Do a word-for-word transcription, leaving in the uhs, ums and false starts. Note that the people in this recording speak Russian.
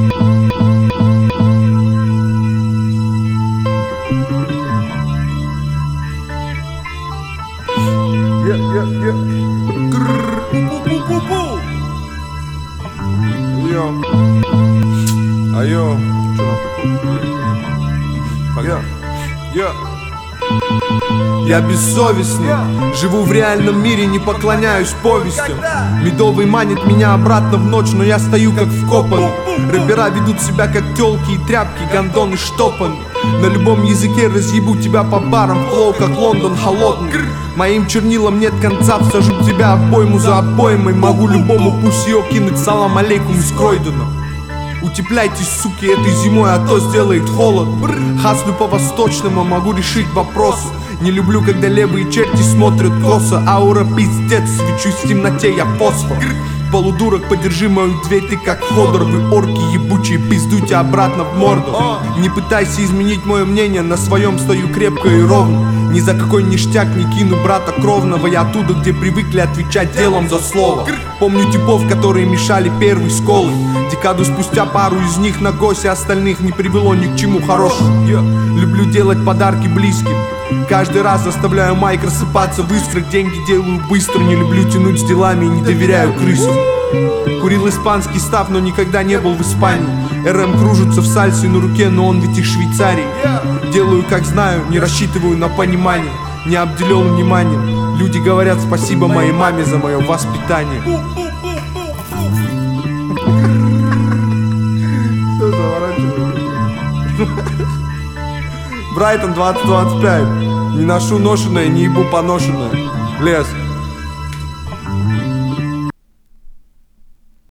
Yeah, yeah, yeah. Grrr. Пу, пу, пу, пу. Йо. Айо. Чё? Я. Я. Я бессовестный, живу в реальном мире, не поклоняюсь повестям. Медовый манит меня обратно в ночь, но я стою как вкопанный. Рэпера ведут себя как тёлки и тряпки, гондоны штопаны. На любом языке разъебу тебя по барам, флоу как Лондон холодный. Моим чернилам нет конца, всажу тебя обойму за обоймой. Могу любому пусьё кинуть салам алейкум из Кройдена. Утепляйтесь, суки, этой зимой, а то сделает холод. Хаслю по-восточному, могу решить вопрос. Не люблю, когда левые черти смотрят косо. Аура пиздец, свечусь в темноте, я фосфор. Полудурок, подержи мою дверь, ты как Ходор. Вы орки ебучие, пиздуйте обратно в морду. Не пытайся изменить мое мнение, на своем стою крепко и ровно. Ни за какой ништяк не кину брата кровного. Я оттуда, где привыкли отвечать делом за слово. Помню типов, которые мешали первой школы. Декаду спустя пару из них на госе, остальных не привело ни к чему хорошему. Люблю делать подарки близким. Каждый раз заставляю майк рассыпаться в искрах. Деньги делаю быстро, не люблю тянуть с делами и не доверяю крысам. Курил испанский став, но никогда не был в Испании. РМ кружится в сальсе на руке, но он ведь из Швейцарии. Делаю как знаю, не рассчитываю на понимание. Не обделен вниманием. Люди говорят спасибо моей маме за мое воспитание. Все заворачиваю. Брайтон двадцать двадцать пять. Не ношу ношеное, не ебу поношенное. Лес.